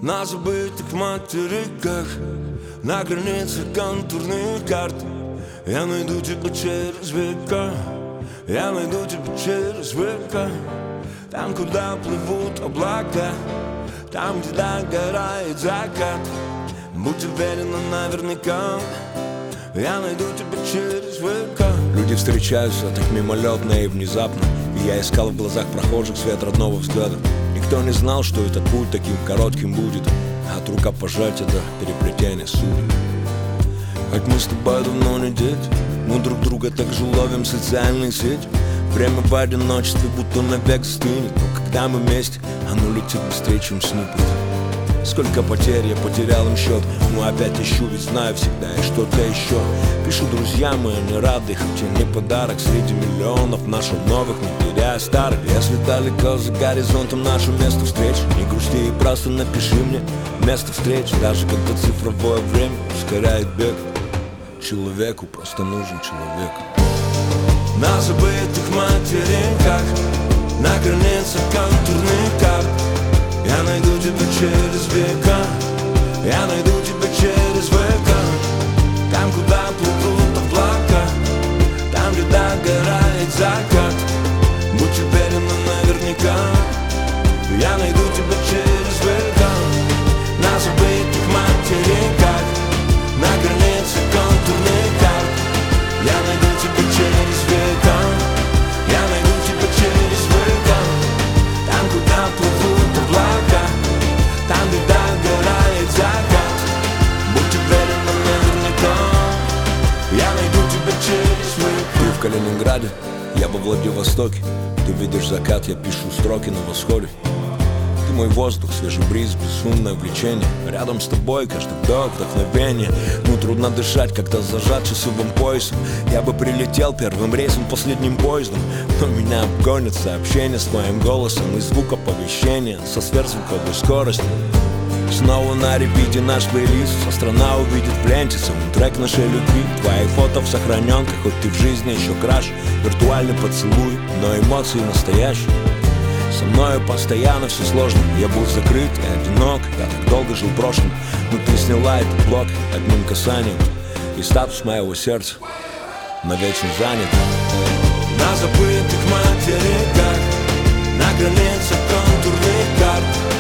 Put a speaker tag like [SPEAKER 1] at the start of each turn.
[SPEAKER 1] На забытых материках, на границе контурных карт. Я найду тебя через века, я найду тебя через века. Там, куда плывут облака, там, где догорает закат. Будь уверена наверняка, я найду тебя через века.
[SPEAKER 2] Люди встречаются так мимолетно и внезапно, и я искал в глазах прохожих свет родного взгляда. Никто не знал, что этот путь таким коротким будет, от рукопожатия до переплетения судеб. Хоть мы с тобой давно не дети, мы друг друга так же ловим в социальные сети. Время в одиночестве будто навек застынет, но когда мы вместе, оно летит быстрее, чем сны. Сколько потерь, я потерял им счет, но опять ищу, ведь знаю всегда и что-то еще. Пишу друзьям, и они рады, хоть и не подарок среди миллионов наших новых, не теряя старых. Если далеко за горизонтом наше место встреч, не грусти и просто напиши мне место встреч. Даже когда цифровое время ускоряет бег, человеку просто нужен человек.
[SPEAKER 1] На забытых материнках, на границе контурных карт. Я найду тебя через века, я найду тебя через века. Там, куда плывут облака, там, где догорает закат. Будь уверена наверняка, я найду тебя через века. На забытых материнках, на границе контурных карт. Я найду тебя через века, я найду тебя через века. Там, куда плывут облака, там, где догорает закат. Будь уверена наверняка, я найду тебя через века.
[SPEAKER 2] Ты в Калининграде, я во Владивостоке. Ты видишь закат, я пишу строки на восходе. Ты мой воздух, свежий бриз, безумное влечение. Рядом с тобой каждый вдох, вдохновение. Ну трудно дышать, когда зажат часовым поясом. Я бы прилетел первым рейсом, последним поездом, но меня обгонят сообщения с моим голосом и звук оповещения со сверхзвуковой скоростью. Снова на репите наш плейлист, вся страна увидит в ленте саундтрек нашей любви. Твои фото в сохраненках, хоть ты в жизни еще краш. Виртуальный поцелуй, но эмоции настоящие. Со мною постоянно все сложно, я был закрыт и одинок. Я так долго жил прошлым, но ты сняла этот блок одним касанием, и статус моего сердца навечно занят.
[SPEAKER 1] На забытых материках, на границе контурных карт.